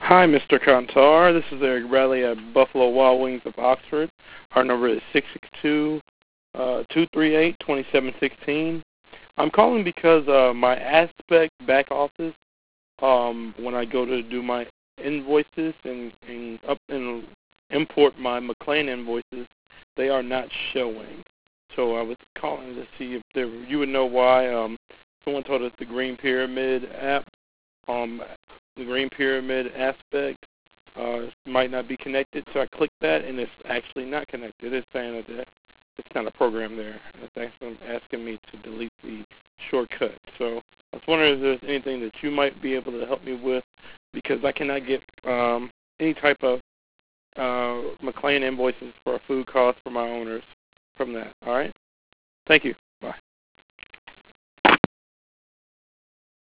Hi, Mr. Kantar. This is Eric Bradley at Buffalo Wild Wings of Oxford. Our number is 662-238-2716. I'm calling because my Aspect back office, when I go to do my invoices and import my McLean invoices, they are not showing. So I was calling to see if you would know why. Someone told us the Green Pyramid app, the Green Pyramid Aspect might not be connected. So I clicked that, and it's actually not connected. It's saying that it's not a program there. It's actually asking me to delete the shortcut. So I was wondering if there's anything that you might be able to help me with, because I cannot get any type of McLean invoices for food costs for my owners from that. All right? Thank you.